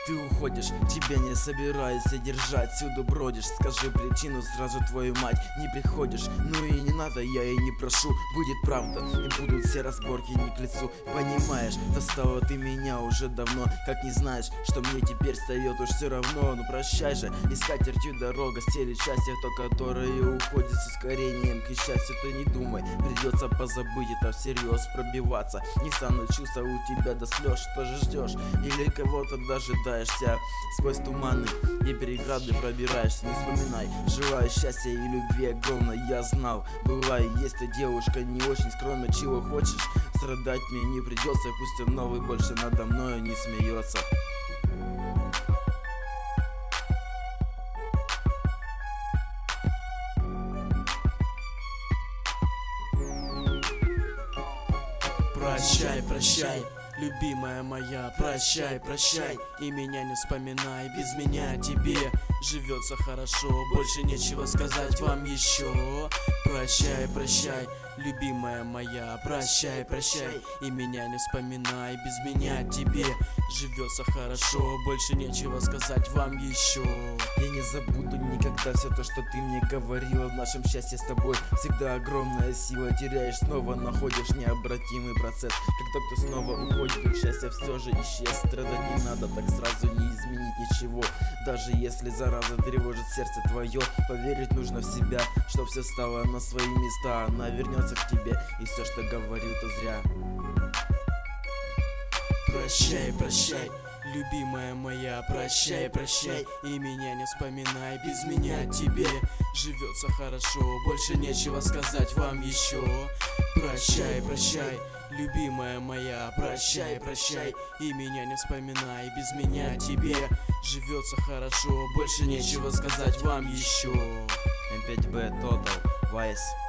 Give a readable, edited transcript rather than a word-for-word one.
Ты уходишь, тебя не собираюсь держать, всюду бродишь. Скажи причину, сразу твою мать не приходишь. Ну и не надо, я и не прошу. Будет правда, и будут все разборки не к лицу. Понимаешь, достала ты меня уже давно. Как не знаешь, что мне теперь встает уж все равно. Ну прощай же, и с катертью дорога стелит счастье, то которое уходит с ускорением. К счастью ты не думай, придется позабыть это всерьез, пробиваться. Не станут чувства у тебя до слез. Что же ждешь? Или кого-то дожидаешься? Сквозь туманы и преграды пробираешься. Не вспоминай, желаю счастья и любви огромно. Я знал, была и есть ты девушка не очень скромно. Чего хочешь, страдать мне не придется. Пусть он новый больше надо мною не смеется. Прощай, прощай, любимая моя, прощай, прощай, и меня не вспоминай, без меня тебе живется хорошо, больше нечего сказать вам еще. Прощай, прощай, любимая моя, прощай, прощай, и меня не вспоминай, без меня тебе живется хорошо, больше нечего сказать вам еще. Я не забуду никогда все то, что ты мне говорила. В нашем счастье с тобой всегда огромная сила. Теряешь, снова находишь необратимый процесс. Когда кто снова уходит, их счастье все же исчез. Страдать не надо, так сразу не изменить ничего. Даже если зараза тревожит сердце твое, поверить нужно в себя, что все стало на свои места. Она вернется к тебе, и все, что говорил, то зря. Прощай, прощай, любимая моя, прощай, прощай, и меня не вспоминай, без меня тебе живется хорошо, больше нечего сказать вам еще. Прощай, прощай, любимая моя, прощай, прощай, и меня не вспоминай, без меня тебе живется хорошо, больше нечего сказать вам еще. М5B Total Vice.